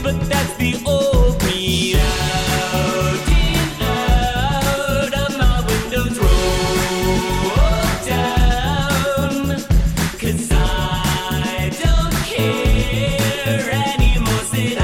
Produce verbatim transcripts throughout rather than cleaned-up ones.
but that's the old me. Out and out of my windows roll down, 'cause I don't care anymore, said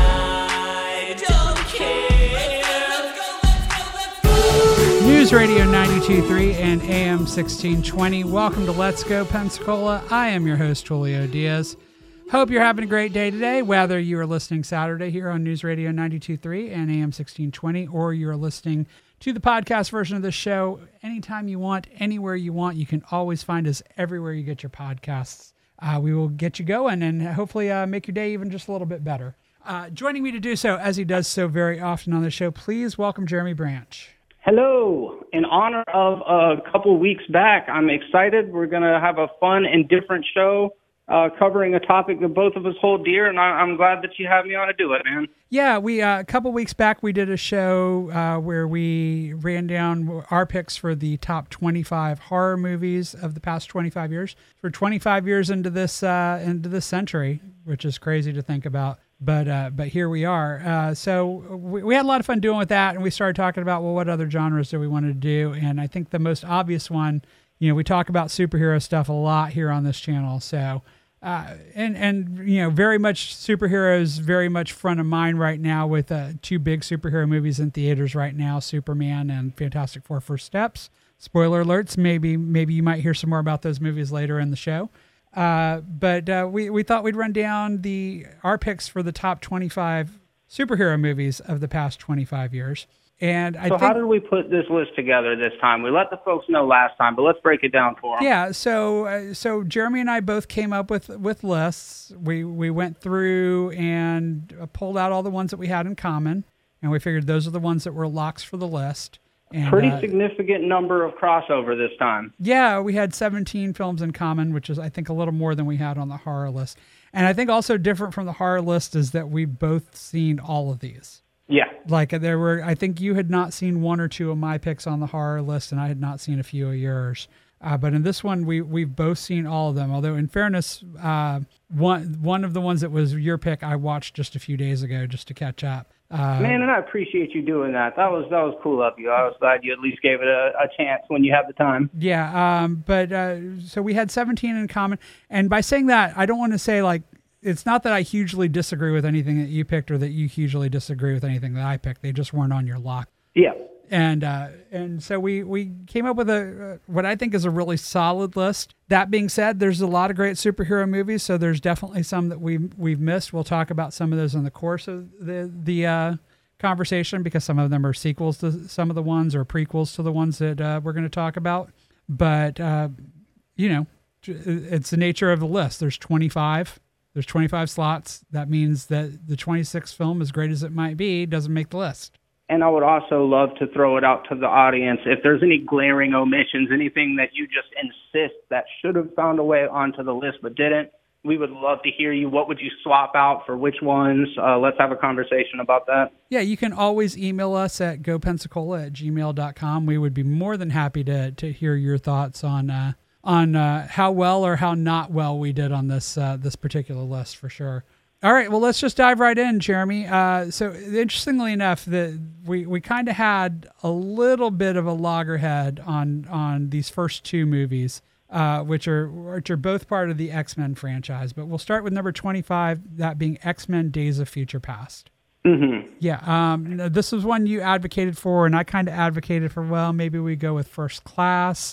I don't care. Let's go, let's go, let's go. News Radio ninety-two point three and A M sixteen twenty. Welcome to Let's Go Pensacola. I am your host, Julio Diaz. Hope you're having a great day today, whether you are listening Saturday here on News Radio ninety-two point three and A M sixteen twenty, or you're listening to the podcast version of the show anytime you want, anywhere you want. You can always find us everywhere you get your podcasts. Uh, we will get you going and hopefully uh, make your day even just a little bit better. Uh, joining me to do so, as he does so very often on the show, please welcome Jeremy Branch. Hello. In honor of a couple weeks back, I'm excited. We're going to have a fun and different show uh, covering a topic that both of us hold dear, and I- I'm glad that you have me on to do it, man. Yeah, we uh, a couple weeks back we did a show uh, where we ran down our picks for the top twenty-five horror movies of the past twenty-five years. We're twenty-five years into this uh, into this century, which is crazy to think about. But uh, but here we are. Uh, so we, we had a lot of fun doing with that, and we started talking about, well, what other genres do we want to do? And I think the most obvious one, you know, we talk about superhero stuff a lot here on this channel. So uh, and and you know, very much superheroes, very much front of mind right now with uh, two big superhero movies in theaters right now: Superman and Fantastic Four: First Steps. Spoiler alerts. Maybe maybe you might hear some more about those movies later in the show. Uh, but uh, we, we thought we'd run down the our picks for the top twenty-five superhero movies of the past twenty-five years. And I so think, how did we put this list together this time? We let the folks know last time, but let's break it down for them. Yeah, so uh, so Jeremy and I both came up with with lists. We we went through and uh, pulled out all the ones that we had in common, and we figured those are the ones that were locks for the list. And, Pretty uh, significant number of crossover this time. Yeah, we had seventeen films in common, which is, I think, a little more than we had on the horror list. And I think also different from the horror list is that we've both seen all of these. Yeah. Like there were, I think you had not seen one or two of my picks on the horror list, and I had not seen a few of yours. Uh, but in this one, we, we've both seen all of them. Although in fairness, uh, one one of the ones that was your pick, I watched just a few days ago just to catch up. Uh, Man, and I appreciate you doing that. That was that was cool of you. I was glad you at least gave it a, a chance when you have the time. Yeah, um, but uh, so we had seventeen in common. And by saying that, I don't want to say like, it's not that I hugely disagree with anything that you picked or that you hugely disagree with anything that I picked. They just weren't on your lock. Yeah. And uh, and so we, we came up with a uh, what I think is a really solid list. That being said, there's a lot of great superhero movies, so there's definitely some that we we've missed. We'll talk about some of those in the course of the the uh, conversation, because some of them are sequels to some of the ones or prequels to the ones that uh, we're going to talk about. But uh, you know, it's the nature of the list. There's twenty-five. There's twenty-five slots. That means that the twenty-sixth film, as great as it might be, doesn't make the list. And I would also love to throw it out to the audience. If there's any glaring omissions, anything that you just insist that should have found a way onto the list but didn't, we would love to hear you. What would you swap out for which ones? Uh, let's have a conversation about that. Yeah, you can always email us at go pensacola at gmail dot com. We would be more than happy to to hear your thoughts on uh, on uh, how well or how not well we did on this uh, this particular list, for sure. All right, well, let's just dive right in, Jeremy. Uh, so interestingly enough, the, we, we kind of had a little bit of a loggerhead on on these first two movies, uh, which are which are both part of the X-Men franchise. But we'll start with number twenty-five, that being X-Men: Days of Future Past. Mm-hmm. Yeah, um, this was one you advocated for, and I kind of advocated for, well, maybe we go with First Class,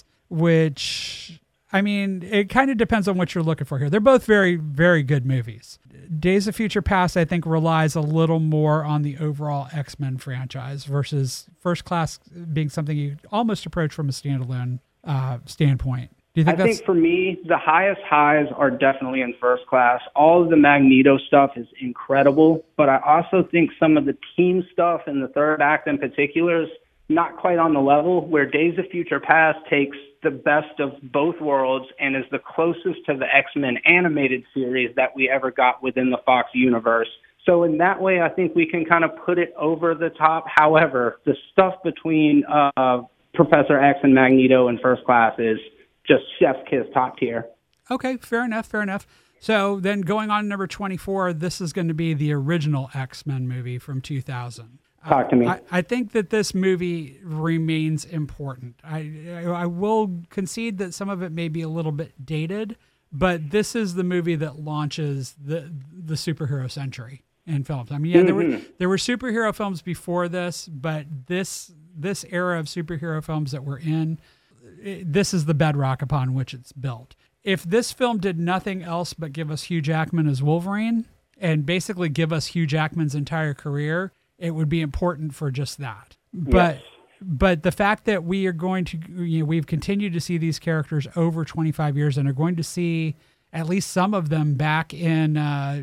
which, I mean, it kind of depends on what you're looking for here. They're both very, very good movies. Days of Future Past, I think, relies a little more on the overall X-Men franchise versus First Class being something you almost approach from a standalone uh, standpoint. Do you think I that's... think for me, the highest highs are definitely in First Class. All of the Magneto stuff is incredible, but I also think some of the team stuff in the third act in particular is not quite on the level, where Days of Future Past takes the best of both worlds and is the closest to the X-Men animated series that we ever got within the Fox universe. So in that way, I think we can kind of put it over the top. However, the stuff between uh, Professor X and Magneto in First Class is just chef's kiss top tier. Okay, fair enough, fair enough. So then going on to number twenty-four, this is going to be the original X-Men movie from two thousand. Talk to me. I, I think that this movie remains important. I, I will concede that some of it may be a little bit dated, but this is the movie that launches the the superhero century in films. I mean, yeah, mm-hmm. there were there were superhero films before this, but this this era of superhero films that we're in, it, this is the bedrock upon which it's built. If this film did nothing else but give us Hugh Jackman as Wolverine and basically give us Hugh Jackman's entire career, it would be important for just that. But yes. but the fact that we are going to, you know, we've continued to see these characters over twenty-five years and are going to see at least some of them back in uh,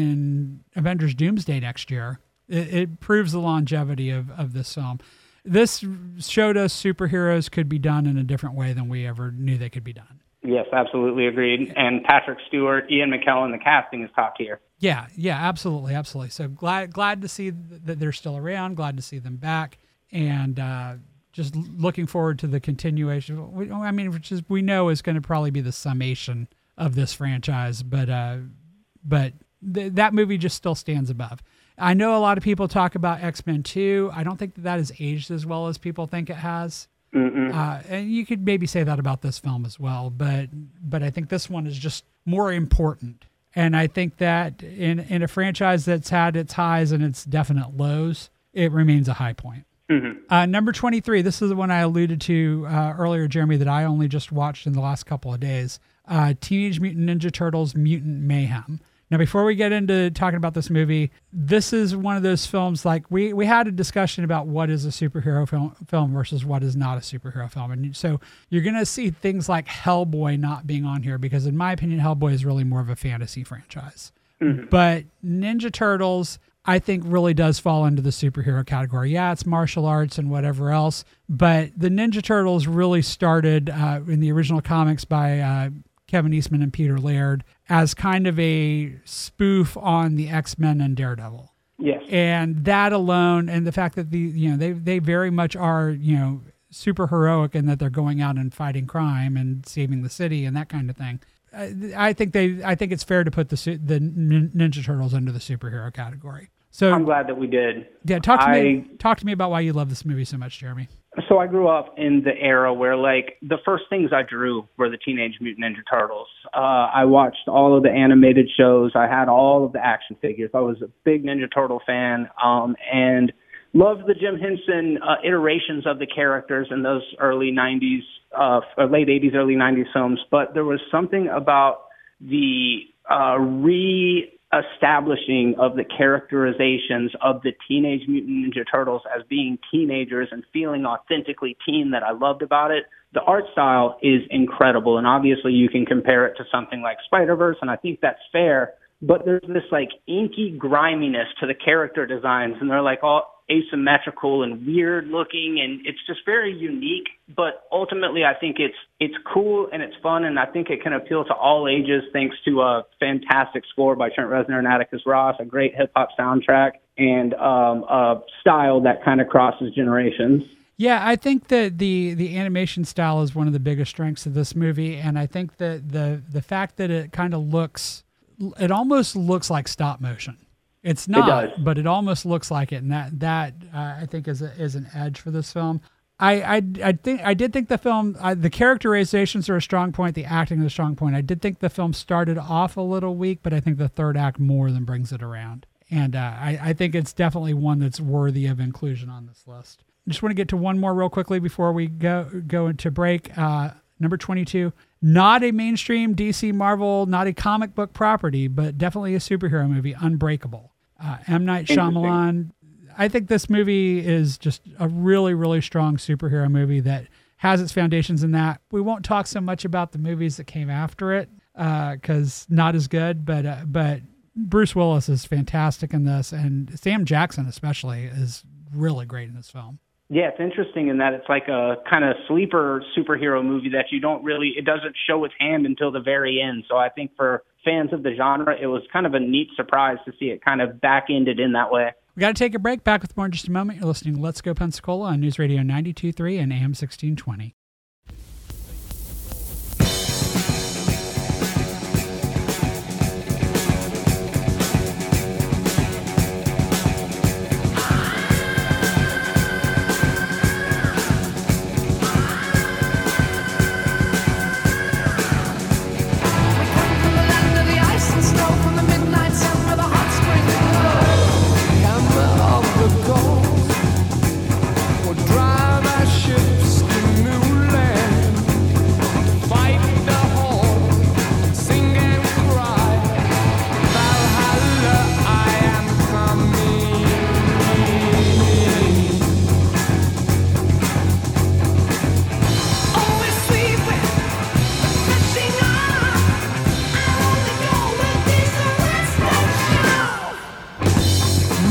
in Avengers Doomsday next year, it, it proves the longevity of, of this film. This showed us superheroes could be done in a different way than we ever knew they could be done. Yes, absolutely agreed. And Patrick Stewart, Ian McKellen, the casting is top tier. Yeah, yeah, absolutely, absolutely. So glad glad to see that they're still around, glad to see them back, and uh, just looking forward to the continuation. I mean, which is we know is going to probably be the summation of this franchise, but uh, but th- that movie just still stands above. I know a lot of people talk about X-Men two. I don't think that, that has aged as well as people think it has. Uh, and you could maybe say that about this film as well, but but I think this one is just more important. And I think that in, in a franchise that's had its highs and its definite lows, it remains a high point. Mm-hmm. Uh, number twenty-three, this is the one I alluded to uh, earlier, Jeremy, that I only just watched in the last couple of days. Uh, Teenage Mutant Ninja Turtles Mutant Mayhem. Now, before we get into talking about this movie, this is one of those films, like we, we had a discussion about what is a superhero film, film versus what is not a superhero film. And so you're going to see things like Hellboy not being on here because, in my opinion, Hellboy is really more of a fantasy franchise. Mm-hmm. But Ninja Turtles, I think, really does fall into the superhero category. Yeah, it's martial arts and whatever else, but the Ninja Turtles really started uh, in the original comics by uh, Kevin Eastman and Peter Laird as kind of a spoof on the X-Men and Daredevil. Yes. And that alone, and the fact that the, you know, they, they very much are, you know, super heroic in that they're going out and fighting crime and saving the city and that kind of thing. I, I think they, I think it's fair to put the, the Ninja Turtles into the superhero category. So I'm glad that we did. Yeah. Talk to I, me, talk to me about why you love this movie so much, Jeremy. So I grew up in the era where, like, the first things I drew were the Teenage Mutant Ninja Turtles. Uh, I watched all of the animated shows. I had all of the action figures. I was a big Ninja Turtle fan, um, and loved the Jim Henson uh, iterations of the characters in those early nineties, uh, or late eighties, early nineties films. But there was something about the uh, re- establishing of the characterizations of the Teenage Mutant Ninja Turtles as being teenagers and feeling authentically teen that I loved about it. The art style is incredible, and obviously you can compare it to something like Spider-Verse, and I think that's fair, but there's this like inky griminess to the character designs, and they're like all asymmetrical and weird looking, and it's just very unique. But ultimately I think it's it's cool and it's fun, and I think it can appeal to all ages thanks to a fantastic score by Trent Reznor and Atticus Ross, a great hip-hop soundtrack, and um, a style that kind of crosses generations. Yeah, I think that the the animation style is one of the biggest strengths of this movie, and I think that the the fact that it kind of looks, it almost looks like stop motion. It's not, it but it almost looks like it, and that that uh, I think is a, is an edge for this film. I I, I think I did think the film, uh, the characterizations are a strong point, the acting is a strong point. I did think the film started off a little weak, but I think the third act more than brings it around, and uh, I I think it's definitely one that's worthy of inclusion on this list. I just want to get to one more real quickly before we go go into break. Uh, number twenty-two. Not a mainstream D C Marvel, not a comic book property, but definitely a superhero movie, Unbreakable. Uh, M. Night Shyamalan. I think this movie is just a really, really strong superhero movie that has its foundations in that. We won't talk so much about the movies that came after it because uh, not as good, but uh, but Bruce Willis is fantastic in this, and Sam Jackson especially is really great in this film. Yeah, it's interesting in that it's like a kind of sleeper superhero movie that you don't really, it doesn't show its hand until the very end. So I think for fans of the genre, it was kind of a neat surprise to see it kind of back-ended in that way. We got to take a break. Back with more in just a moment. You're listening to Let's Go Pensacola on News Radio ninety-two point three and A M sixteen twenty.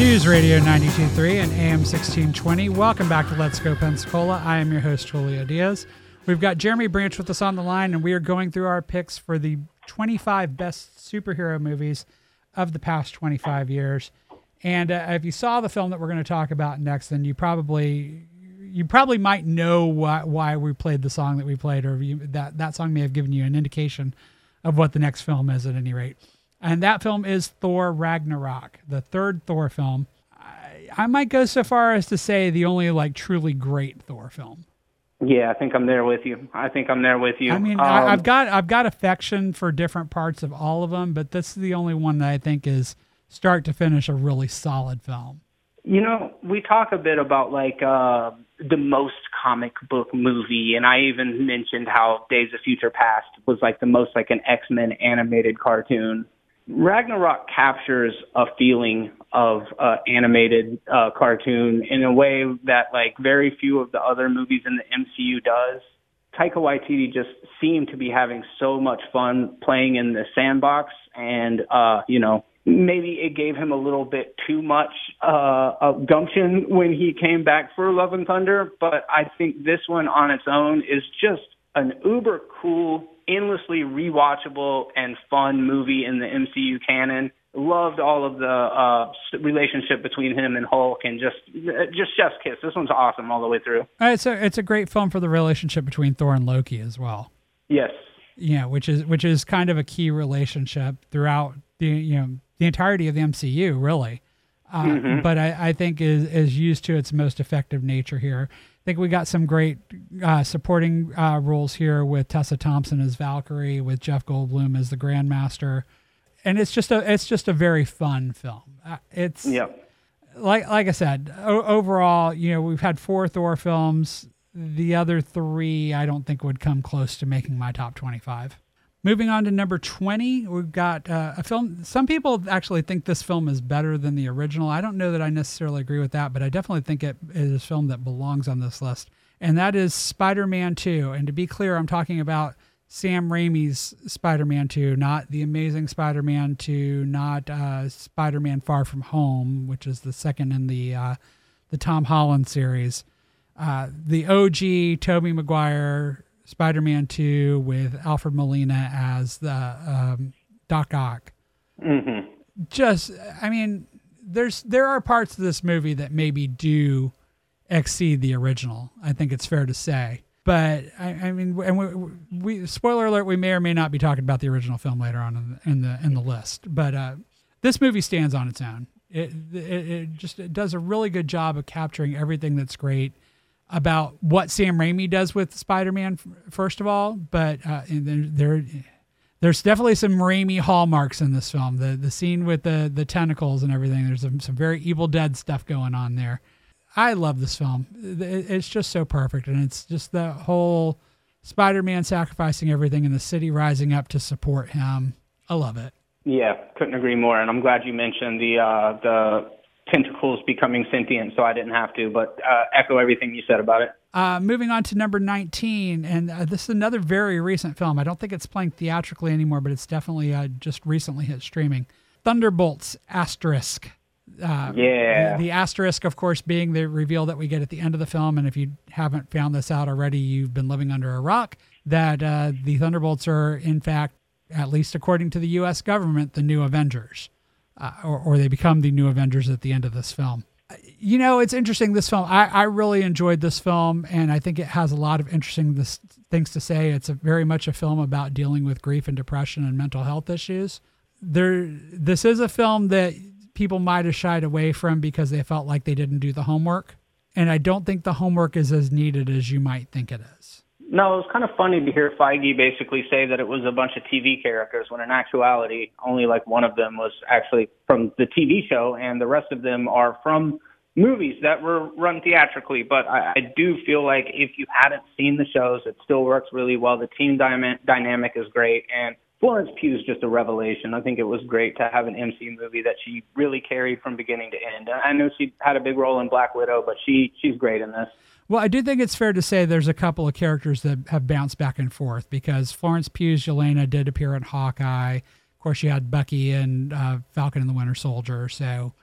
News Radio ninety-two point three and A M sixteen twenty. Welcome back to Let's Go Pensacola. I am your host, Julio Diaz. We've got Jeremy Branch with us on the line, and we are going through our picks for the twenty-five best superhero movies of the past twenty-five years. And uh, if you saw the film that we're going to talk about next, then you probably you probably might know why, why we played the song that we played, or you, that, that song may have given you an indication of what the next film is at any rate. And that film is Thor Ragnarok, the third Thor film. I, I might go so far as to say the only like truly great Thor film. Yeah, I think I'm there with you. I think I'm there with you. I mean, um, I, I've got I've got affection for different parts of all of them, but this is the only one that I think is start to finish a really solid film. You know, we talk a bit about like uh, the most comic book movie, and I even mentioned how Days of Future Past was like the most like an X-Men animated cartoon. Ragnarok captures a feeling of uh, animated uh, cartoon in a way that like very few of the other movies in the M C U does. Taika Waititi just seemed to be having so much fun playing in the sandbox, and uh, you know, maybe it gave him a little bit too much uh, of gumption when he came back for Love and Thunder. But I think this one on its own is just an uber cool, endlessly rewatchable and fun movie in the M C U canon. Loved all of the uh, relationship between him and Hulk, and just just chef's kiss. This one's awesome all the way through. Uh, it's a it's a great film for the relationship between Thor and Loki as well. Yes. Yeah, which is which is kind of a key relationship throughout the you know the entirety of the M C U, really. Uh, mm-hmm. But I, I think is is used to its most effective nature here. I think we got some great uh, supporting uh, roles here with Tessa Thompson as Valkyrie, with Jeff Goldblum as the Grandmaster, and it's just a it's just a very fun film. Uh, it's yep. like like I said, o- overall, you know, we've had four Thor films. The other three, I don't think would come close to making my top twenty-five. Moving on to number twenty, we've got uh, a film. Some people actually think this film is better than the original. I don't know that I necessarily agree with that, but I definitely think it is a film that belongs on this list. And that is Spider-Man two. And to be clear, I'm talking about Sam Raimi's Spider-Man two, not The Amazing Spider-Man two, not uh, Spider-Man Far From Home, which is the second in the uh, the Tom Holland series. Uh, the O G Tobey Maguire Spider-Man two with Alfred Molina as the um, Doc Ock. Mm-hmm. Just, I mean, there's there are parts of this movie that maybe do exceed the original. I think it's fair to say. But I, I mean, and we, we spoiler alert, we may or may not be talking about the original film later on in the in the, in the list. But uh, this movie stands on its own. It, it it just it does a really good job of capturing everything that's great about what Sam Raimi does with Spider-Man, first of all, but uh, and there, there, there's definitely some Raimi hallmarks in this film. The the scene with the the tentacles and everything. There's some, some very Evil Dead stuff going on there. I love this film. It's just so perfect, and it's just the whole Spider-Man sacrificing everything and the city rising up to support him. I love it. Yeah, couldn't agree more, and I'm glad you mentioned the uh, the. tentacles becoming sentient, so I didn't have to, but uh, echo everything you said about it. Uh, moving on to number nineteen, and uh, this is another very recent film. I don't think it's playing theatrically anymore, but it's definitely uh, just recently hit streaming. Thunderbolts Asterisk. Uh, yeah. The, the asterisk, of course, being the reveal that we get at the end of the film, and if you haven't found this out already, you've been living under a rock, that uh, the Thunderbolts are, in fact, at least according to the U S government, the new Avengers. Uh, or, or they become the new Avengers at the end of this film. You know, it's interesting, this film. I, I really enjoyed this film, and I think it has a lot of interesting this, things to say. It's a, very much a film about dealing with grief and depression and mental health issues. There, This is a film that people might have shied away from because they felt like they didn't do the homework, and I don't think the homework is as needed as you might think it is. No, it was kind of funny to hear Feige basically say that it was a bunch of T V characters, when in actuality, only like one of them was actually from the T V show, and the rest of them are from movies that were run theatrically. But I, I do feel like if you hadn't seen the shows, it still works really well. The team dyma- dynamic is great, and Florence Pugh is just a revelation. I think it was great to have an M C U movie that she really carried from beginning to end. I know she had a big role in Black Widow, but she she's great in this. Well, I do think it's fair to say there's a couple of characters that have bounced back and forth, because Florence Pugh's Yelena did appear in Hawkeye. Of course, you had Bucky and uh, Falcon and the Winter Soldier. So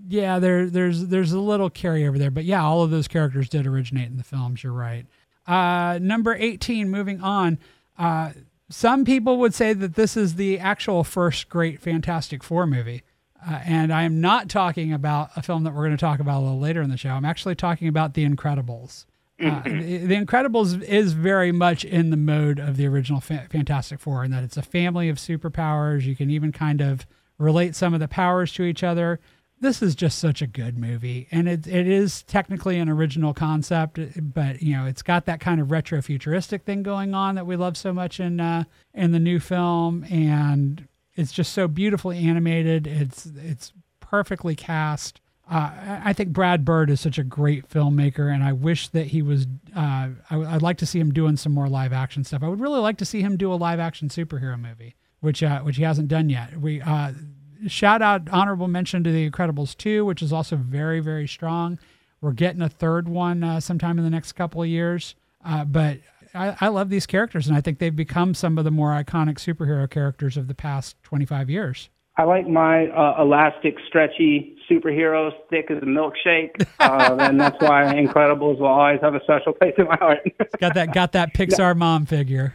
Yeah, there, there's there's a little carryover there, but yeah, all of those characters did originate in the films. You're right. Uh, number eighteen, moving on. Uh, some people would say that this is the actual first great Fantastic Four movie. Uh, and I am not talking about a film that we're going to talk about a little later in the show. I'm actually talking about The Incredibles. Uh, the, the Incredibles is very much in the mode of the original Fa- Fantastic Four, in that it's a family of superpowers. You can even kind of relate some of the powers to each other. This is just such a good movie, and it it is technically an original concept, but you know it's got that kind of retro futuristic thing going on that we love so much in uh, in the new film, and it's just so beautifully animated. It's it's perfectly cast. Uh, I think Brad Bird is such a great filmmaker, and I wish that he was. Uh, I, I'd like to see him doing some more live action stuff. I would really like to see him do a live action superhero movie, which uh, which he hasn't done yet. We. Uh, Shout out, honorable mention to The Incredibles two, which is also very, very strong. We're getting a third one uh, sometime in the next couple of years. Uh, but I, I love these characters, and I think they've become some of the more iconic superhero characters of the past twenty-five years. I like my uh, elastic, stretchy superheroes, thick as a milkshake, uh, and that's why Incredibles will always have a special place in my heart. got that, got that Pixar mom figure.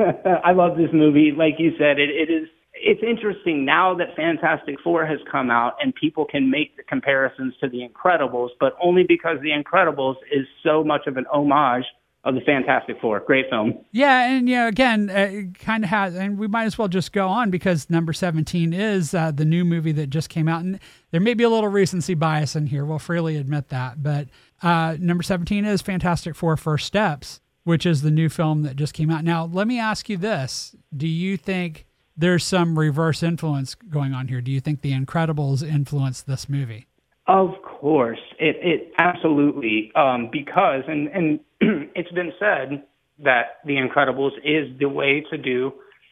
I love this movie. Like you said, it, it is. It's interesting now that Fantastic Four has come out and people can make the comparisons to The Incredibles, but only because The Incredibles is so much of an homage of the Fantastic Four. Great film. Yeah, and yeah, again, uh, it kind of has, and we might as well just go on because number seventeen is uh, the new movie that just came out, and there may be a little recency bias in here. We'll freely admit that, but uh, number seventeen is Fantastic Four: First Steps, which is the new film that just came out. Now, let me ask you this: do you think there's some reverse influence going on here? Do you think The Incredibles influenced this movie? Of course, it, it absolutely, um, because, and, and it's been said that The Incredibles is the way to do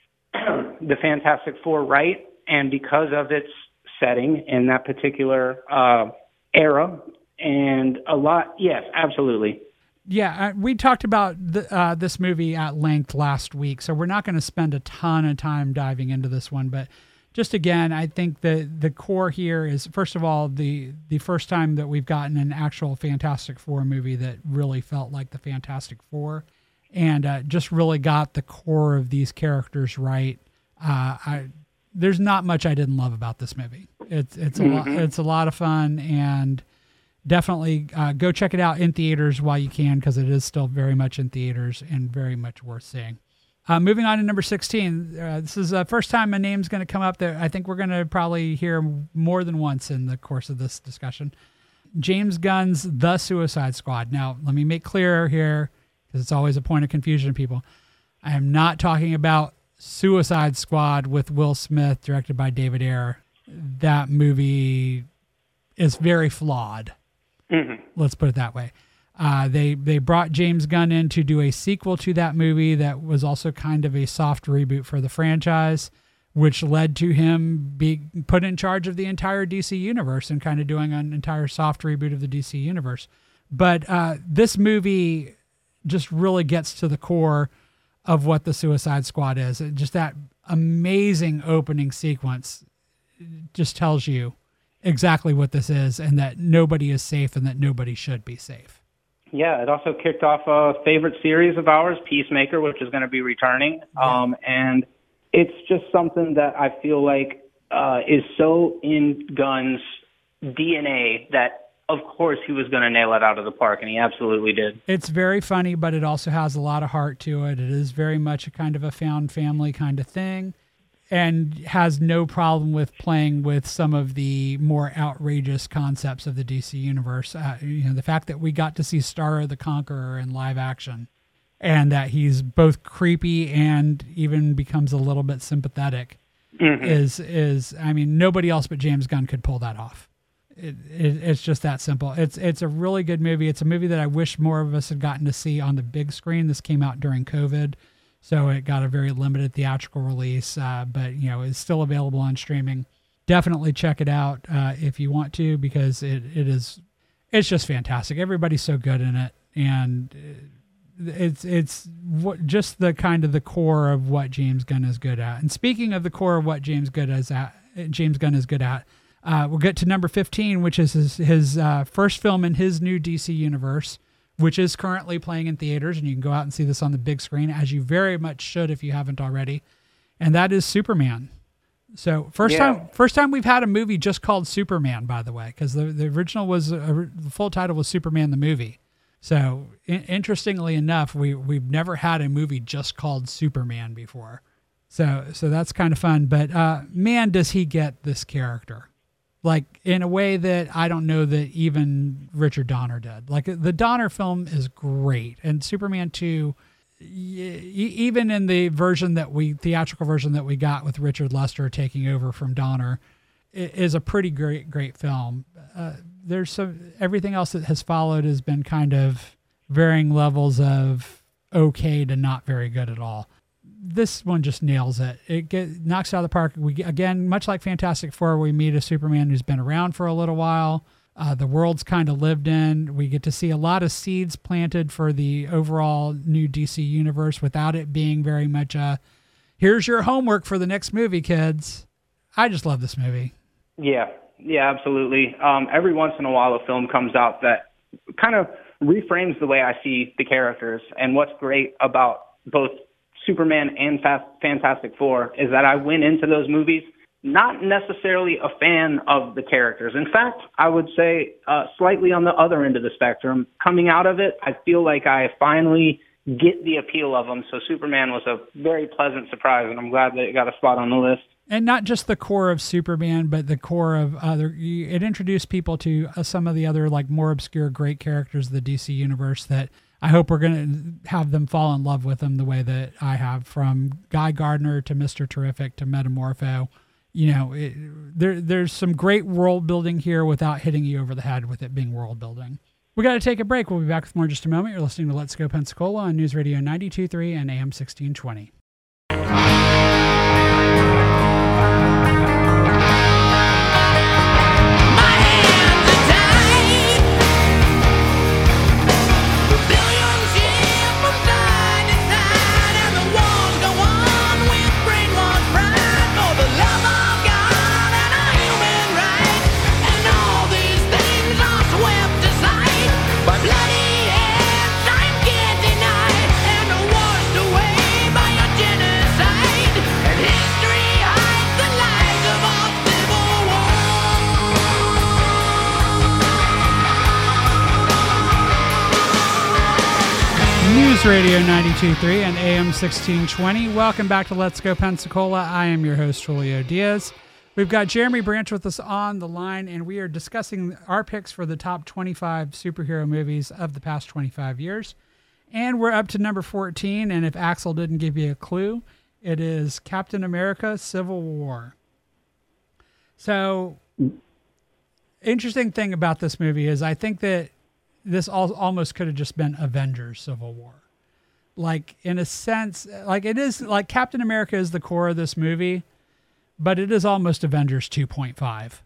the Fantastic Four right, and because of its setting in that particular uh, era, and a lot, yes, absolutely. Yeah, uh, we talked about the, uh, this movie at length last week, so we're not going to spend a ton of time diving into this one. But just again, I think the the core here is, first of all, the the first time that we've gotten an actual Fantastic Four movie that really felt like the Fantastic Four, and uh, just really got the core of these characters right. Uh, I there's not much I didn't love about this movie. It's it's a Mm-hmm. lot it's a lot of fun, and definitely uh, go check it out in theaters while you can, because it is still very much in theaters and very much worth seeing. Uh, moving on to number sixteen. Uh, this is the first time a name's going to come up that I think we're going to probably hear more than once in the course of this discussion. James Gunn's The Suicide Squad. Now, let me make clear here, because it's always a point of confusion to people. I am not talking about Suicide Squad with Will Smith, directed by David Ayer. That movie is very flawed. Mm-hmm. Let's put it that way. Uh, they they brought James Gunn in to do a sequel to that movie that was also kind of a soft reboot for the franchise, which led to him being put in charge of the entire D C universe and kind of doing an entire soft reboot of the D C universe. But uh, this movie just really gets to the core of what the Suicide Squad is. It, just that amazing opening sequence just tells you exactly what this is, and that nobody is safe and that nobody should be safe. Yeah, it also kicked off a favorite series of ours, Peacemaker, which is going to be returning. Yeah. Um, and it's just something that I feel like uh, is so in Gunn's D N A that, of course, he was going to nail it out of the park, and he absolutely did. It's very funny, but it also has a lot of heart to it. It is very much a kind of a found family kind of thing, and has no problem with playing with some of the more outrageous concepts of the D C universe. Uh, you know, the fact that we got to see Starro the Conqueror in live action, and that he's both creepy and even becomes a little bit sympathetic, mm-hmm. is is I mean, nobody else but James Gunn could pull that off. It, it, it's just that simple. It's it's a really good movie. It's a movie that I wish more of us had gotten to see on the big screen. This came out during COVID, so it got a very limited theatrical release, uh, but you know, it's still available on streaming. Definitely check it out uh, if you want to, because it, it is, it's just fantastic. Everybody's so good in it, and it's it's what, just the kind of the core of what James Gunn is good at. And speaking of the core of what James Gunn is at, James Gunn is good at, Uh, we'll get to number fifteen, which is his, his uh, first film in his new D C universe, which is currently playing in theaters, and you can go out and see this on the big screen, as you very much should if you haven't already. And that is Superman. So first Yeah. time, first time we've had a movie just called Superman, by the way, because the, the original was uh, the full title was Superman the movie. So in, interestingly enough, we we've never had a movie just called Superman before. So so that's kind of fun. But uh, man, does he get this character, like in a way that I don't know that even Richard Donner did. Like the Donner film is great, and Superman two. Even in the version that we theatrical version that we got with Richard Lester taking over from Donner, is a pretty great great film. Uh, there's some everything else that has followed has been kind of varying levels of okay to not very good at all. This one just nails it. It get, knocks it out of the park. We again, much like Fantastic Four, we meet a Superman who's been around for a little while. Uh, the world's kind of lived in. We get to see a lot of seeds planted for the overall new D C universe without it being very much a, here's your homework for the next movie, kids. I just love this movie. Yeah, yeah, absolutely. Um, every once in a while a film comes out that kind of reframes the way I see the characters. And what's great about both Superman and Fast, Fantastic Four is that I went into those movies not necessarily a fan of the characters. In fact, I would say uh, slightly on the other end of the spectrum. Coming out of it, I feel like I finally get the appeal of them. So Superman was a very pleasant surprise, and I'm glad that it got a spot on the list. And not just the core of Superman, but the core of other. It introduced people to uh, some of the other like more obscure great characters of the D C universe that I hope we're going to have them fall in love with them the way that I have, from Guy Gardner to Mister Terrific to Metamorpho. You know, it, there there's some great world building here without hitting you over the head with it being world building. We got to take a break. We'll be back with more in just a moment. You're listening to Let's Go Pensacola on News Radio ninety-two point three and A M sixteen twenty. News Radio ninety-two point three and A M sixteen twenty. Welcome back to Let's Go Pensacola. I am your host, Julio Diaz. We've got Jeremy Branch with us on the line, and we are discussing our picks for the top twenty-five superhero movies of the past twenty-five years. And we're up to number fourteen, and if Axel didn't give you a clue, it is Captain America Civil War. So, interesting thing about this movie is I think that this all, almost could have just been Avengers Civil War. Like, in a sense, like it is, like Captain America is the core of this movie, but it is almost Avengers two point five.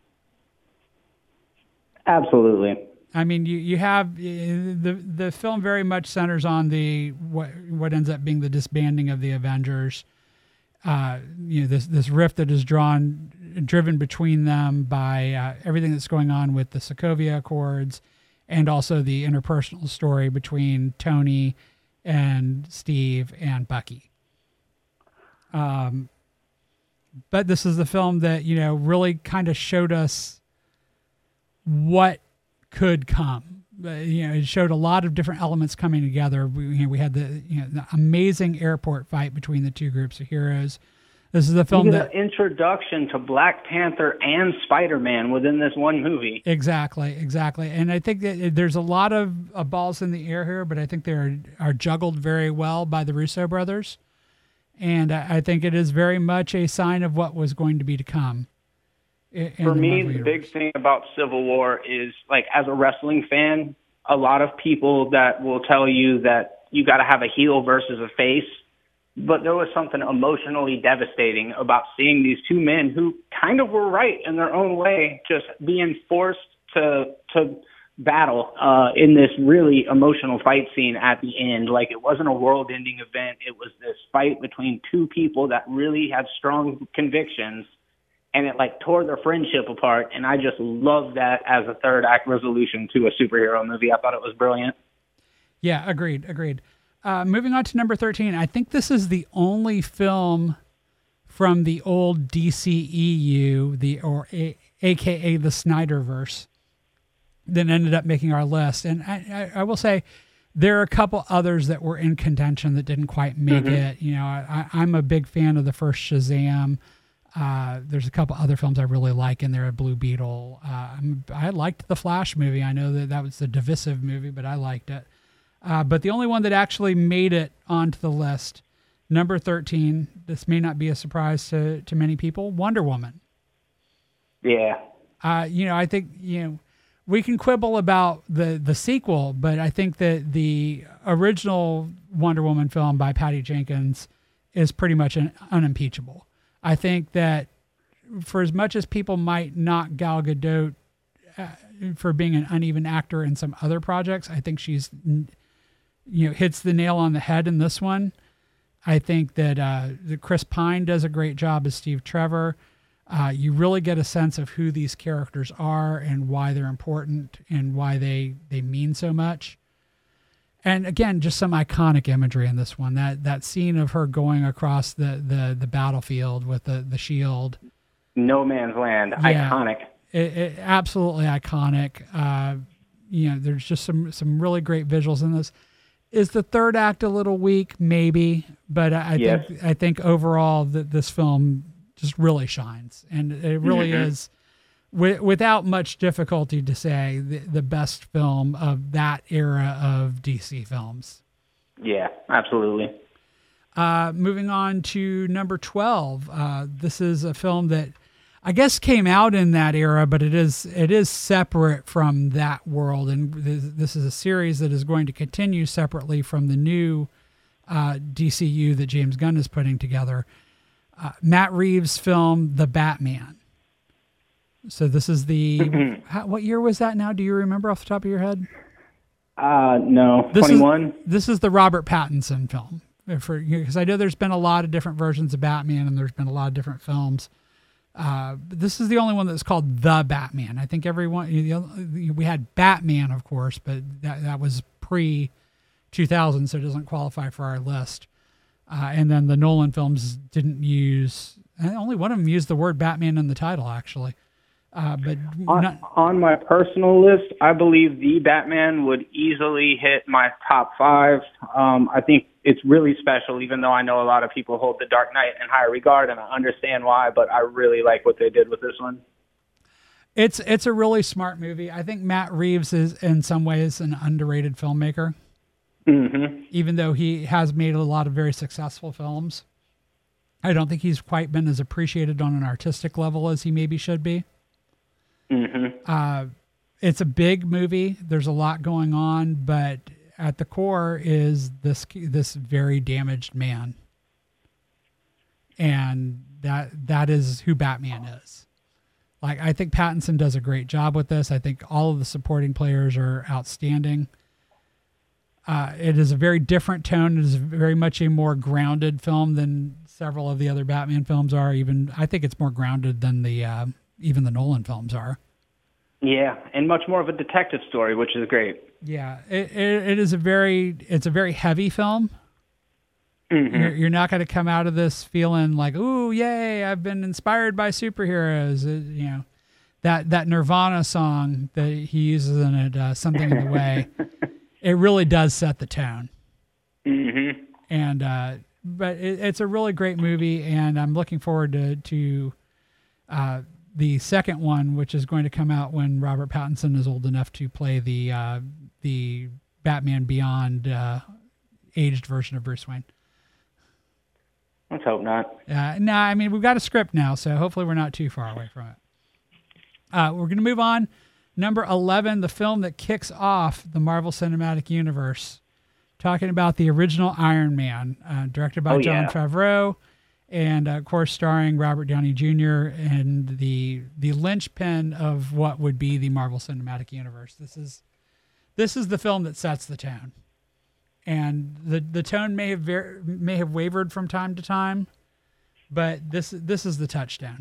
Absolutely. I mean, you, you have, the the film very much centers on the, what what ends up being the disbanding of the Avengers. Uh, you know, this, this rift that is drawn, driven between them by uh, everything that's going on with the Sokovia Accords, and also the interpersonal story between Tony and Steve and Bucky. Um, but this is the film that, you know, really kind of showed us what could come. Uh, you know, it showed a lot of different elements coming together. We, you know, we had the, you know, the amazing airport fight between the two groups of heroes. This is the film Even that an introduction to Black Panther and Spider-Man within this one movie. Exactly, exactly. And I think that there's a lot of uh, balls in the air here, but I think they are, are juggled very well by the Russo brothers. And I, I think it is very much a sign of what was going to be to come. In, in For the me, Marvel the universe. big thing about Civil War is, like, as a wrestling fan, a lot of people that will tell you that you got to have a heel versus a face. But there was something emotionally devastating about seeing these two men who kind of were right in their own way, just being forced to to battle uh, in this really emotional fight scene at the end. Like, it wasn't a world-ending event. It was this fight between two people that really had strong convictions. and it like tore their friendship apart. And I just love that as a third act resolution to a superhero movie. I thought it was brilliant. Yeah, agreed, agreed. Uh, moving on to number thirteen, I think this is the only film from the old D C E U, the or a, AKA the Snyderverse, that ended up making our list. And I, I, I will say there are a couple others that were in contention that didn't quite make Mm-hmm. it. You know, I, I'm a big fan of the first Shazam. Uh, there's a couple other films I really like in there, Blue Beetle. Uh, I'm, I liked the Flash movie. I know that that was a divisive movie, but I liked it. Uh, but the only one that actually made it onto the list, number thirteen, this may not be a surprise to, to many people, Wonder Woman. Yeah. Uh, you know, I think, you know, we can quibble about the, the sequel, but I think that the original Wonder Woman film by Patty Jenkins is pretty much an, unimpeachable. I think that for as much as people might knock Gal Gadot uh, for being an uneven actor in some other projects, I think she's, you know, hits the nail on the head in this one. I think that uh, that Chris Pine does a great job as Steve Trevor. Uh, you really get a sense of who these characters are and why they're important and why they, they mean so much. And again, just some iconic imagery in this one. That that scene of her going across the, the, the battlefield with the, the shield. No Man's Land. Yeah. Iconic. It, it, absolutely iconic. Uh, you know, there's just some, some really great visuals in this. Is the third act a little weak? Maybe. But I, I Yes. think I think overall that this film just really shines. And it really Mm-hmm. is, w- without much difficulty to say, the, the best film of that era of D C films. Yeah, absolutely. Uh, moving on to number twelve. Uh, this is a film that I guess came out in that era, but it is it is separate from that world. And this, this is a series that is going to continue separately from the new uh, D C U that James Gunn is putting together. Uh, Matt Reeves' film, The Batman. So this is the, how, what year was that now? Do you remember off the top of your head? Uh, no, This twenty-one. Is, this is the Robert Pattinson film. For because I know there's been a lot of different versions of Batman and there's been a lot of different films. Uh, but this is the only one that's called The Batman. I think everyone, you know, we had Batman, of course, but that, that was pre two thousand, so it doesn't qualify for our list. Uh, and then the Nolan films didn't use, only one of them used the word Batman in the title, actually. Uh, but On, not, on my personal list, I believe The Batman would easily hit my top five. Um, I think it's really special, even though I know a lot of people hold The Dark Knight in high regard, and I understand why, but I really like what they did with this one. it's it's a really smart movie. I think Matt Reeves is, in some ways, an underrated filmmaker. Mm-hmm. Even though he has made a lot of very successful films. I don't think he's quite been as appreciated on an artistic level as he maybe should be. Mm-hmm. Uh, it's a big movie. There's a lot going on, but at the core is this this very damaged man. And that that is who Batman is. Like, I think Pattinson does a great job with this. I think all of the supporting players are outstanding. Uh, it is a very different tone. It is very much a more grounded film than several of the other Batman films are. Even I think it's more grounded than the uh, even the Nolan films are. Yeah, and much more of a detective story, which is great. Yeah, it it, it is a very it's a very heavy film. Mm-hmm. You're, you're not going to come out of this feeling like, ooh, yay! I've been inspired by superheroes. Uh, you know, that that Nirvana song that he uses in it, uh, "Something in the Way." It really does set the tone. Mm-hmm. And, uh, but it, it's a really great movie, and I'm looking forward to, to uh, the second one, which is going to come out when Robert Pattinson is old enough to play the, uh, the Batman Beyond, uh, aged version of Bruce Wayne. Let's hope not. Uh, no, I mean, we've got a script now, so hopefully we're not too far away from it. Uh, we're going to move on. Number eleven, the film that kicks off the Marvel Cinematic Universe, talking about the original Iron Man, uh, directed by Oh, Jon yeah. Favreau, and uh, of course starring Robert Downey Junior and the the linchpin of what would be the Marvel Cinematic Universe. This is this is the film that sets the tone, and the the tone may have ver- may have wavered from time to time, but this this is the touchdown.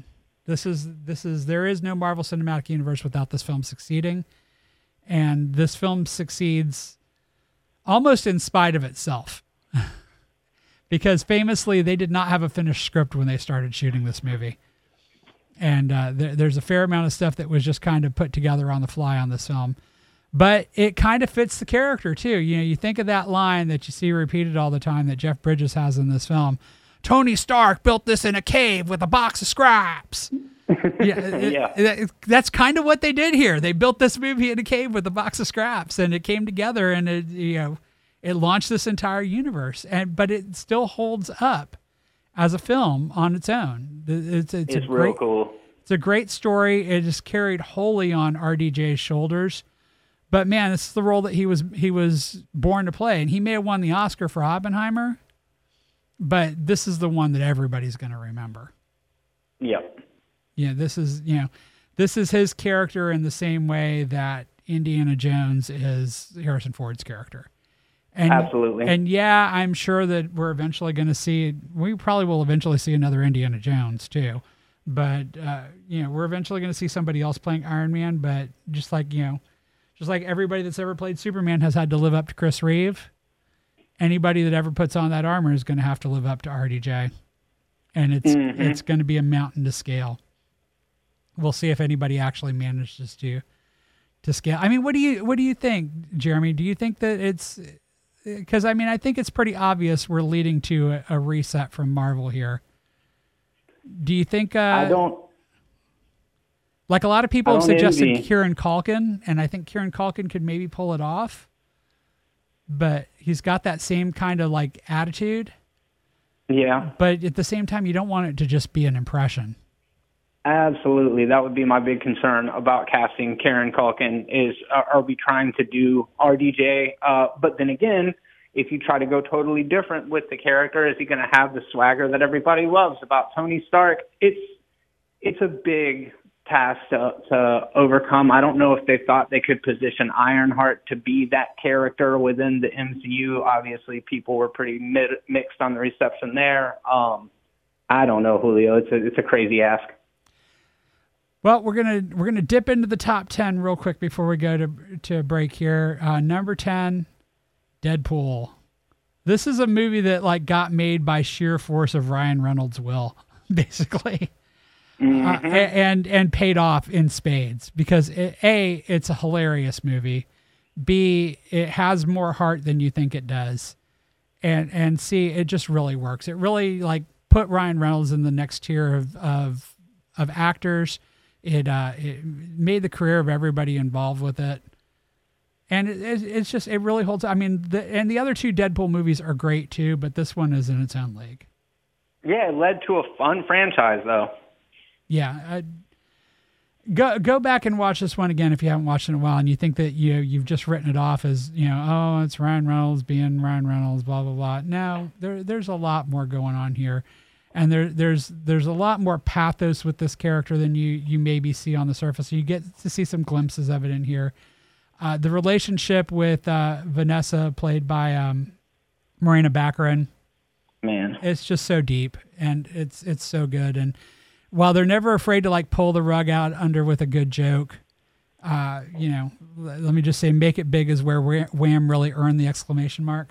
This is this is there is no Marvel Cinematic Universe without this film succeeding, and this film succeeds almost in spite of itself, because famously they did not have a finished script when they started shooting this movie, and uh, there, there's a fair amount of stuff that was just kind of put together on the fly on this film, but it kind of fits the character too. You know, you think of that line that you see repeated all the time that Jeff Bridges has in this film. Tony Stark built this in a cave with a box of scraps. yeah, it, Yeah. it- it- that's kind of what they did here. They built this movie in a cave with a box of scraps, and it came together, and it, you know, it launched this entire universe. And but it still holds up as a film on its own. It's it's, It's a real great, cool. It's a great story. It is carried wholly on R D J's shoulders. But man, this is the role that he was he was born to play, and he may have won the Oscar for Oppenheimer. But this is the one that everybody's going to remember. Yep. Yeah, this is, you know, this is his character in the same way that Indiana Jones is Harrison Ford's character. And, Absolutely. And yeah, I'm sure that we're eventually going to see, we probably will eventually see another Indiana Jones too. But, uh, you know, we're eventually going to see somebody else playing Iron Man. But just like, you know, just like everybody that's ever played Superman has had to live up to Chris Reeve, anybody that ever puts on that armor is going to have to live up to R D J. And it's Mm-hmm. it's going to be a mountain to scale. We'll see if anybody actually manages to to scale. I mean, what do you what do you think, Jeremy? Do you think that it's, because I mean, I think it's pretty obvious we're leading to a, a reset from Marvel here. Do you think? Uh, I don't. Like a lot of people I have don't suggested envy. Kieran Culkin, and I think Kieran Culkin could maybe pull it off. But he's got that same kind of like attitude. Yeah. But at the same time, you don't want it to just be an impression. Absolutely. That would be my big concern about casting Kieran Culkin is, uh, are we trying to do R D J? Uh, but then again, if you try to go totally different with the character, is he going to have the swagger that everybody loves about Tony Stark? It's, it's a big task to, to overcome. I don't know if they thought they could position Ironheart to be that character within the M C U. Obviously, people were pretty mid, mixed on the reception there. Um, I don't know, Julio. It's a, it's a crazy ask. Well, we're gonna we're gonna dip into the top ten real quick before we go to to break here. Uh, number ten, Deadpool. This is a movie that like got made by sheer force of Ryan Reynolds' will, basically, Mm-hmm. uh, a- and and paid off in spades because it, A, it's a hilarious movie. B, it has more heart than you think it does, and and C, it just really works. It really like put Ryan Reynolds in the next tier of of of actors. It uh, it made the career of everybody involved with it, and it, it, it's just it really holds. I mean, the and the other two Deadpool movies are great too, but this one is in its own league. Yeah, it led to a fun franchise, though. Yeah, I, go go back and watch this one again if you haven't watched it in a while, and you think that you you've just written it off as, you know, oh, it's Ryan Reynolds being Ryan Reynolds, blah blah blah. No, there there's a lot more going on here. And there, there's there's a lot more pathos with this character than you you maybe see on the surface. So you get to see some glimpses of it in here. Uh, the relationship with uh, Vanessa, played by um, Morena Baccarin, Man. it's just so deep and it's it's so good. And while they're never afraid to like pull the rug out under with a good joke, uh, you know, l- let me just say, make it big is where Wha- Wham really earned the exclamation mark.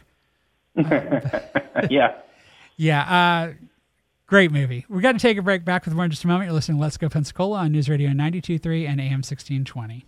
Yeah. Yeah. Uh, Great movie. We got to take a break. Back with more in just a moment. You're listening to Let's Go Pensacola on News Radio ninety-two point three and A M sixteen twenty.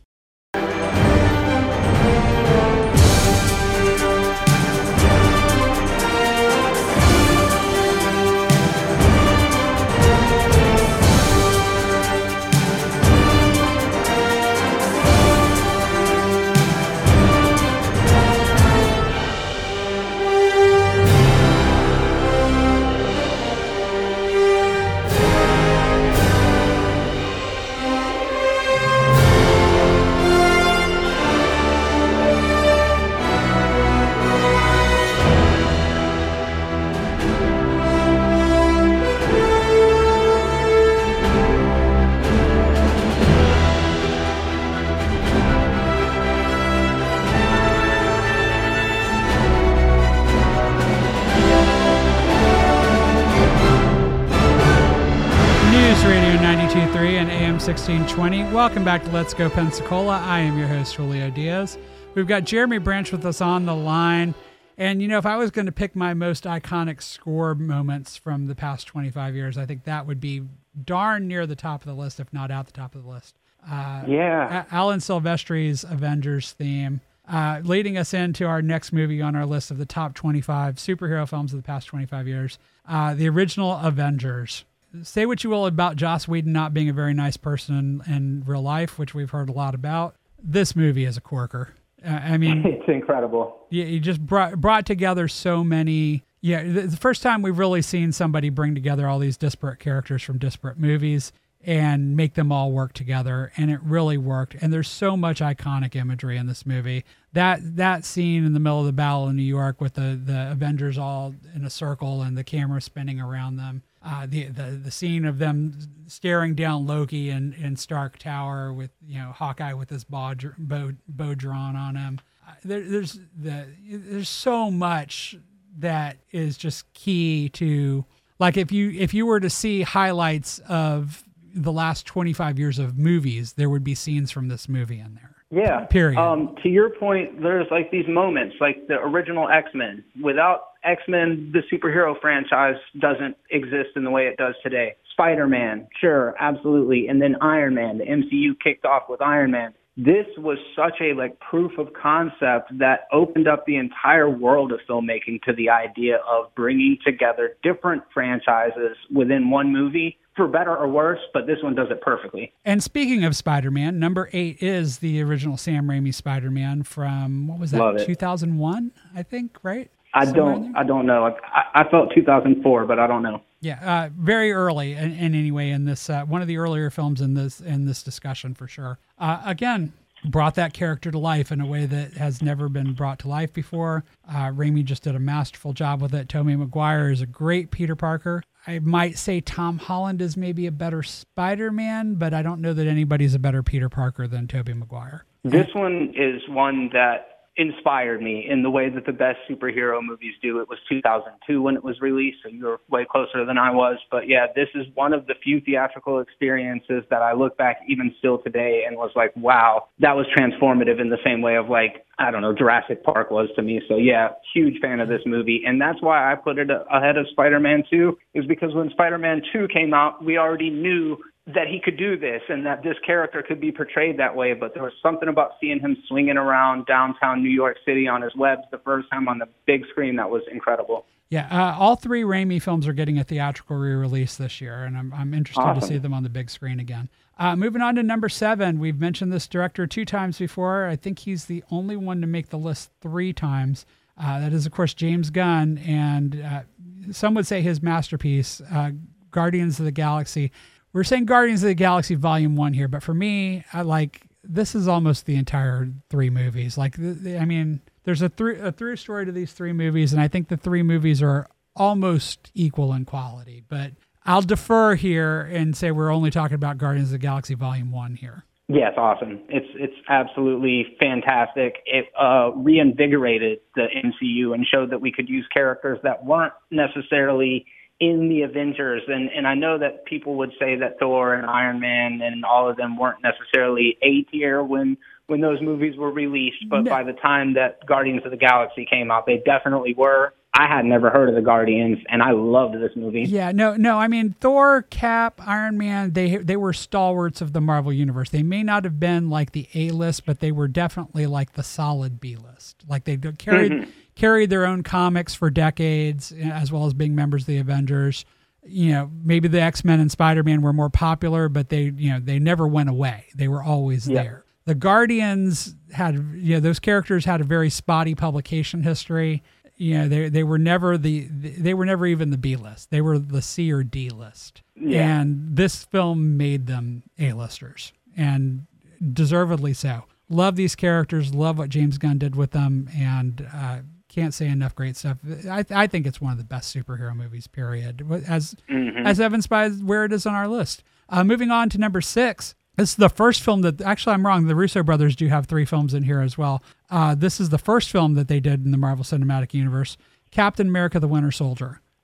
sixteen twenty. Welcome back to Let's Go Pensacola. I am your host, Julio Diaz. We've got Jeremy Branch with us on the line. And, you know, if I was going to pick my most iconic score moments from the past twenty-five years, I think that would be darn near the top of the list, if not at the top of the list. Uh, yeah. Alan Silvestri's Avengers theme, uh, leading us into our next movie on our list of the top twenty-five superhero films of the past twenty-five years, uh, the original Avengers. Say what you will about Joss Whedon not being a very nice person in, in real life, which we've heard a lot about. This movie is a corker. Uh, I mean, it's incredible. Yeah, he just brought brought together so many. Yeah, the, the first time we've really seen somebody bring together all these disparate characters from disparate movies and make them all work together, and it really worked. And there's so much iconic imagery in this movie. That that scene in the middle of the battle in New York with the the Avengers all in a circle and the camera spinning around them. Uh, the, the the scene of them staring down Loki in, in Stark Tower with, you know, Hawkeye with his bow, bow, bow drawn on him. Uh, there, there's the there's so much that is just key to, like, if you if you were to see highlights of the last twenty-five years of movies, there would be scenes from this movie in there. Yeah. Period. Um, to your point, there's like these moments, like the original X-Men. Without X-Men, the superhero franchise doesn't exist in the way it does today. Spider-Man, sure, absolutely. And then Iron Man, the M C U kicked off with Iron Man. This was such a like proof of concept that opened up the entire world of filmmaking to the idea of bringing together different franchises within one movie, for better or worse, but this one does it perfectly. And speaking of Spider-Man, number eight is the original Sam Raimi Spider-Man from, what was that, two thousand one, I think, right? I Somewhere don't I don't know. I, I felt two thousand four, but I don't know. Yeah, uh, very early, and, and anyway, in this, uh, one of the earlier films in this in this discussion for sure. Uh, again, brought that character to life in a way that has never been brought to life before. Uh, Raimi just did a masterful job with it. Tobey Maguire is a great Peter Parker. I might say Tom Holland is maybe a better Spider-Man, but I don't know that anybody's a better Peter Parker than Tobey Maguire. This one is one that inspired me in the way that the best superhero movies do. It was two thousand two when it was released, so you were way closer than I was. But yeah, this is one of the few theatrical experiences that I look back even still today and was like, wow, that was transformative in the same way of like, I don't know, Jurassic Park was to me. So yeah, huge fan of this movie. And that's why I put it ahead of Spider-Man two, is because when Spider-Man two came out, we already knew that he could do this and that this character could be portrayed that way. But there was something about seeing him swinging around downtown New York City on his webs the first time on the big screen that was incredible. Yeah, uh, all three Raimi films are getting a theatrical re-release this year, and I'm, I'm interested Awesome. to see them on the big screen again. Uh, moving on to number seven, we've mentioned this director two times before. I think he's the only one to make the list three times. Uh, that is, of course, James Gunn, and uh, some would say his masterpiece, uh, Guardians of the Galaxy. We're saying Guardians of the Galaxy Volume One here, but for me, I like this is almost the entire three movies. Like, the, the, I mean, there's a through a through story to these three movies, and I think the three movies are almost equal in quality. But I'll defer here and say we're only talking about Guardians of the Galaxy Volume One here. Yeah, it's awesome. It's it's absolutely fantastic. It uh, reinvigorated the M C U and showed that we could use characters that weren't necessarily in the Avengers. And, and I know that people would say that Thor and Iron Man and all of them weren't necessarily A tier when, when those movies were released. But no. by the time that Guardians of the Galaxy came out, they definitely were. I had never heard of the Guardians, and I loved this movie. Yeah, no, no. I mean, Thor, Cap, Iron Man, they they were stalwarts of the Marvel Universe. They may not have been like the A-list, but they were definitely like the solid B-list. Like they carried mm-hmm. carried their own comics for decades, as well as being members of the Avengers. You know, maybe the X-Men and Spider-Man were more popular, but they, you know, they never went away. They were always yeah. there. The Guardians had, you know, those characters had a very spotty publication history. You know, they they were never the they were never even the B list. They were the C or D list. Yeah. And this film made them A-listers, and deservedly so. Love these characters. Love what James Gunn did with them, and uh, can't say enough great stuff. I I think it's one of the best superhero movies. Period. As mm-hmm. as evidenced by where it is on our list. Uh, moving on to number six. This is the first film that, actually I'm wrong, the Russo brothers do have three films in here as well. Uh, this is the first film that they did in the Marvel Cinematic Universe, Captain America the Winter Soldier.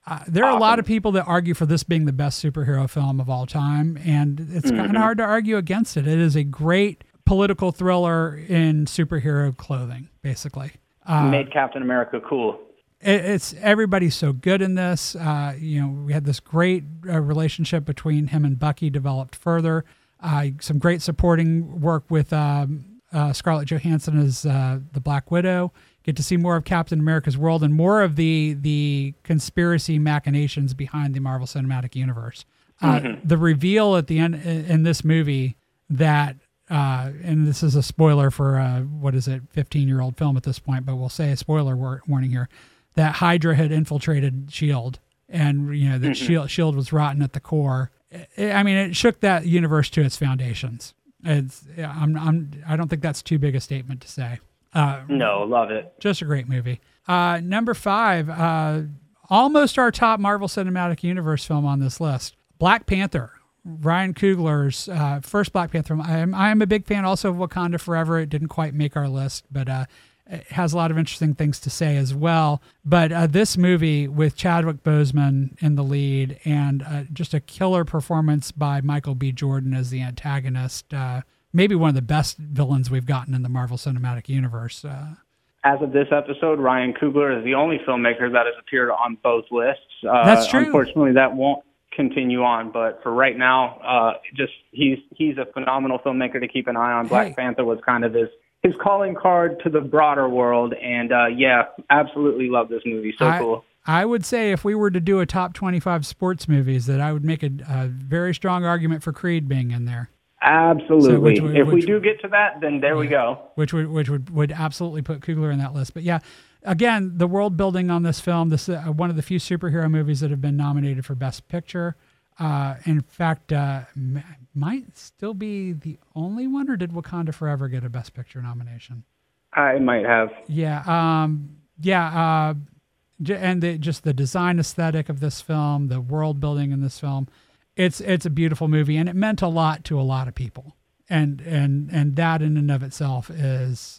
Uh, there are Awesome. a lot of people that argue for this being the best superhero film of all time, and it's Mm-hmm. kind of hard to argue against it. It is a great political thriller in superhero clothing, basically. Uh, Made Captain America cool. it, it's everybody's so good in this. Uh, you know, we had this great uh, relationship between him and Bucky developed further. Uh, some great supporting work with um, uh, Scarlett Johansson as uh, the Black Widow. Get to see more of Captain America's world and more of the the conspiracy machinations behind the Marvel Cinematic Universe. Uh, Mm-hmm. The reveal at the end in, in this movie that, uh, and this is a spoiler for uh, what is it, fifteen-year-old film at this point, but we'll say a spoiler war- warning here, that Hydra had infiltrated SHIELD, and you know that Mm-hmm. SHIELD, SHIELD was rotten at the core. I I mean, it shook that universe to its foundations. It's, I'm, I'm, I don't think that's too big a statement to say. Uh, No, love it. just a great movie. Uh, number five, uh, almost our top Marvel Cinematic Universe film on this list, Black Panther. Ryan Coogler's uh, first Black Panther. I'm, I'm a big fan also of Wakanda Forever. It didn't quite make our list, but uh, it has a lot of interesting things to say as well. But uh, this movie with Chadwick Boseman in the lead and uh, just a killer performance by Michael B. Jordan as the antagonist, uh, maybe one of the best villains we've gotten in the Marvel Cinematic Universe. Uh, As of this episode, Ryan Coogler is the only filmmaker that has appeared on both lists. Uh, That's true. Unfortunately, that won't continue on, but for right now, uh, just he's he's a phenomenal filmmaker to keep an eye on. Black Hey. Panther was kind of his his calling card to the broader world, and uh, yeah, absolutely love this movie. So I, cool. I would say if we were to do a top twenty-five sports movies, that I would make a, a very strong argument for Creed being in there, Absolutely. So which would- if we which- do get to that, then there we go. which would which would, would absolutely put Coogler in that list. But yeah, again, the world building on this film, this is uh, one of the few superhero movies that have been nominated for Best Picture. Uh, in fact, uh, m- might still be the only one, or did Wakanda Forever get a Best Picture nomination? I might have. Yeah, um, yeah, uh, j- and the, just the design aesthetic of this film, the world building in this film, it's it's a beautiful movie, and it meant a lot to a lot of people, and and and that in and of itself is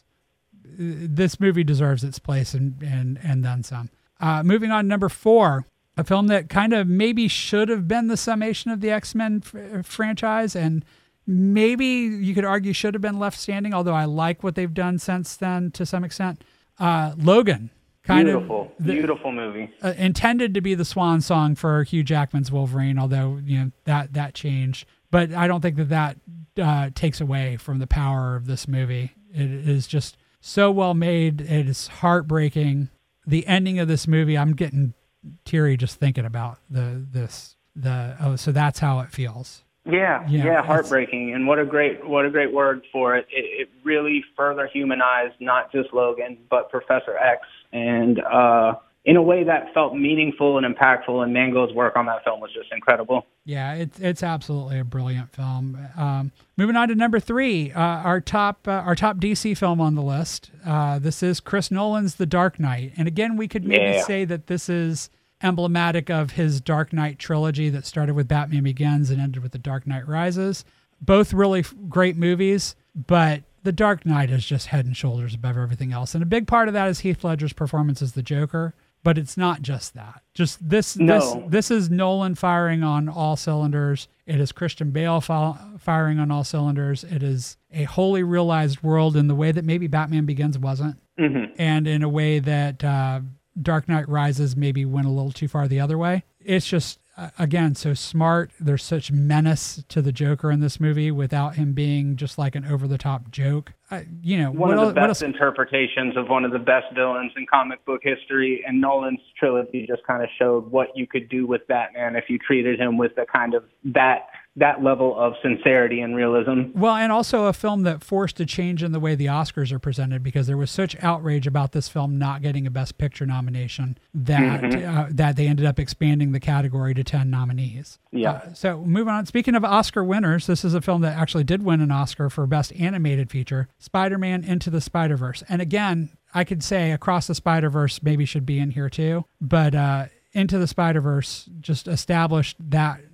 this movie deserves its place, and and and then some. Uh, moving on, number four, a film that kind of maybe should have been the summation of the X-Men f- franchise, and maybe you could argue should have been left standing, although I like what they've done since then to some extent. Uh, Logan, kind Beautiful, of the, beautiful movie. uh, intended to be the swan song for Hugh Jackman's Wolverine, although you know that that changed. But I don't think that that uh, takes away from the power of this movie. It is just so well made. It is heartbreaking. The ending of this movie, I'm getting teary just thinking about the this the oh so that's how it feels. Yeah, Yeah, yeah, it's- heartbreaking, and what a great, what a great word for it. It, it really further humanized not just Logan, but Professor X, and uh, in a way that felt meaningful and impactful. And Mango's work on that film was just incredible. Yeah, it's it's absolutely a brilliant film. Um, moving on to number three, uh, our top uh, our top D C film on the list. Uh, this is Chris Nolan's The Dark Knight, and again, we could maybe Yeah. say that this is emblematic of his Dark Knight trilogy that started with Batman Begins and ended with The Dark Knight Rises. Both really f- great movies, but The Dark Knight is just head and shoulders above everything else, and a big part of that is Heath Ledger's performance as the Joker. But it's not just that. Just this, No. this, this is Nolan firing on all cylinders. It is Christian Bale fi- firing on all cylinders. It is a wholly realized world in the way that maybe Batman Begins wasn't, Mm-hmm. and in a way that uh, Dark Knight Rises maybe went a little too far the other way. It's just uh, again so smart. There's such menace to the Joker in this movie without him being just like an over-the-top joke. Uh, you know, One what of el- the what best else? interpretations of one of the best villains in comic book history, and Nolan's trilogy just kind of showed what you could do with Batman if you treated him with the kind of that that level of sincerity and realism. Well, and also a film that forced a change in the way the Oscars are presented because there was such outrage about this film not getting a Best Picture nomination that Mm-hmm. uh, that they ended up expanding the category to ten nominees. Yeah. Uh, so moving on, speaking of Oscar winners, this is a film that actually did win an Oscar for Best Animated Feature, Spider-Man Into the Spider-Verse. And again, I could say Across the Spider-Verse maybe should be in here too, but uh, Into the Spider-Verse just established that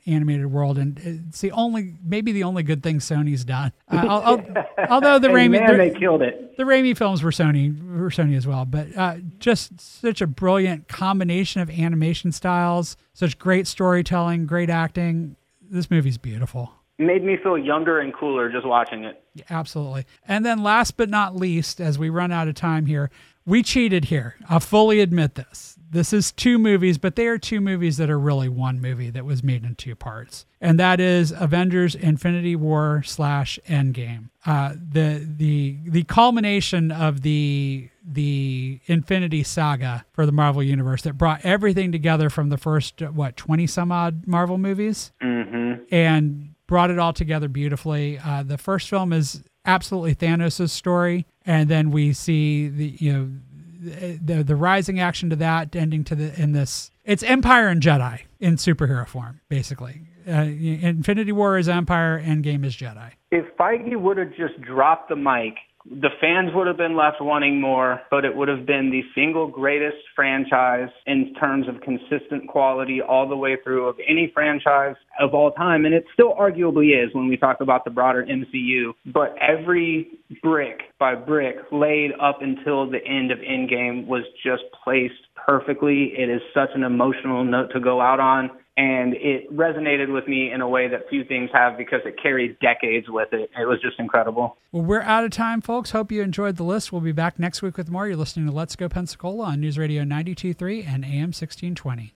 animated world, and it's the only, maybe the only good thing Sony's done. Uh, I'll, I'll, although the Hey, Raimi, man, the, they killed it. the Raimi films were Sony, were Sony as well, but uh, just such a brilliant combination of animation styles, such great storytelling, great acting. This movie's beautiful. Made me feel younger and cooler just watching it. Yeah, absolutely. And then last but not least, as we run out of time here, we cheated here. I'll fully admit this. This is two movies, but they are two movies that are really one movie that was made in two parts. And that is Avengers Infinity War slash Endgame. Uh, the the the culmination of the the Infinity Saga for the Marvel Universe that brought everything together from the first, what, twenty some odd Marvel movies? Mm-hmm. And brought it all together beautifully. Uh, the first film is absolutely Thanos' story. And then we see the, you know, the the rising action to that, ending to the in this. It's Empire and Jedi in superhero form, basically. Uh, Infinity War is Empire, Endgame is Jedi. If Feige would have just dropped the mic, the fans would have been left wanting more, but it would have been the single greatest franchise in terms of consistent quality all the way through of any franchise of all time. And it still arguably is when we talk about the broader M C U. But every brick by brick laid up until the end of Endgame was just placed perfectly. It is such an emotional note to go out on. And it resonated with me in a way that few things have because it carried decades with it. It was just incredible. Well, we're out of time, folks. Hope you enjoyed the list. We'll be back next week with more. You're listening to Let's Go Pensacola on News Radio ninety-two point three and A M sixteen twenty.